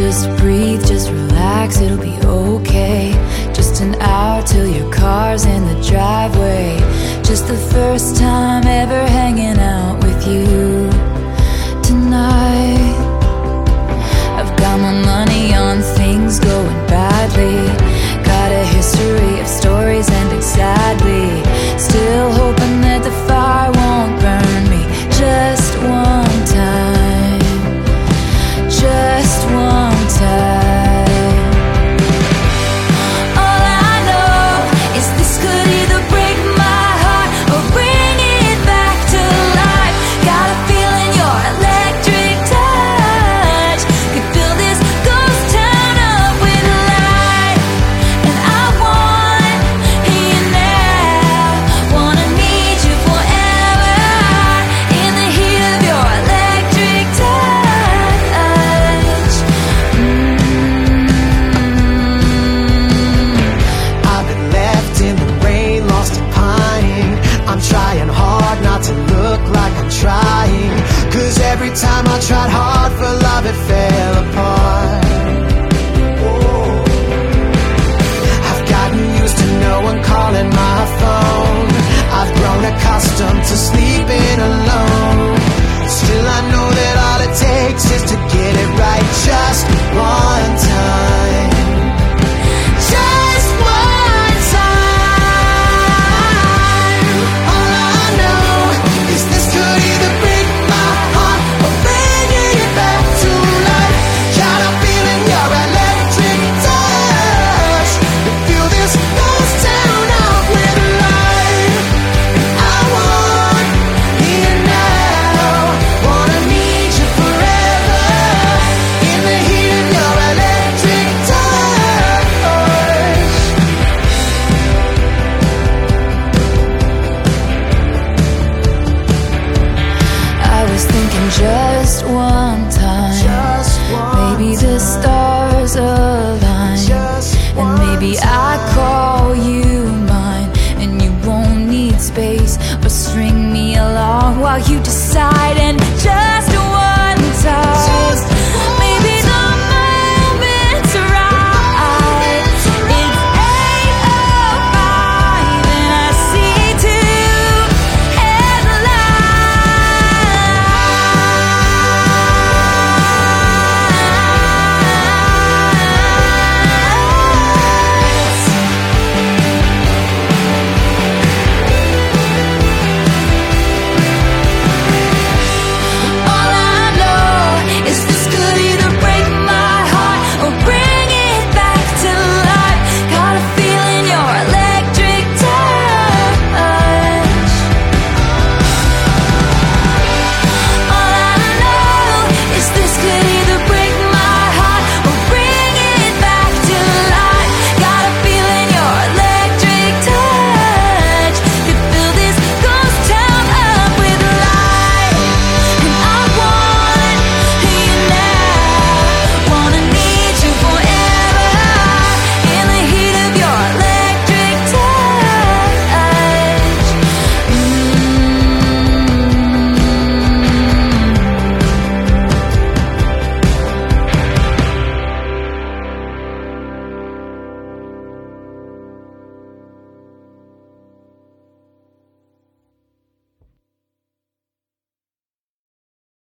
Just breathe, just relax, it'll be okay. Just an hour till your car's in the driveway. Just the first time ever hanging out with you tonight. I've got my money on things going badly. Got a history of stories ending sadly. Still hoping that the fire won't burn me. Just one time, just one time. All I know is this could either break my heart or bring it back to life. Got a feeling your electric touch could fill this ghost town up with light. And I want you now, wanna need you forever. In the heat of your electric touch. I've been left in the rain, lost and pining. I'm trying hard not to look like I'm trying, 'cause every time I tried hard for love it fell apart. I've gotten used to no one calling my phone. I've grown accustomed to sleeping alone. Still I know that all it takes is to get it right just one time. Just one time. All I know is this could either break my heart or bring it back to life. Got a feeling your electric touch can fill this ghost town up with light. I want you now, wanna need you forever. In the heat of your electric touch. I was thinking just one time, Just one maybe the stars align, Just and maybe I call you mine, and you won't need space or string me along while you decide. And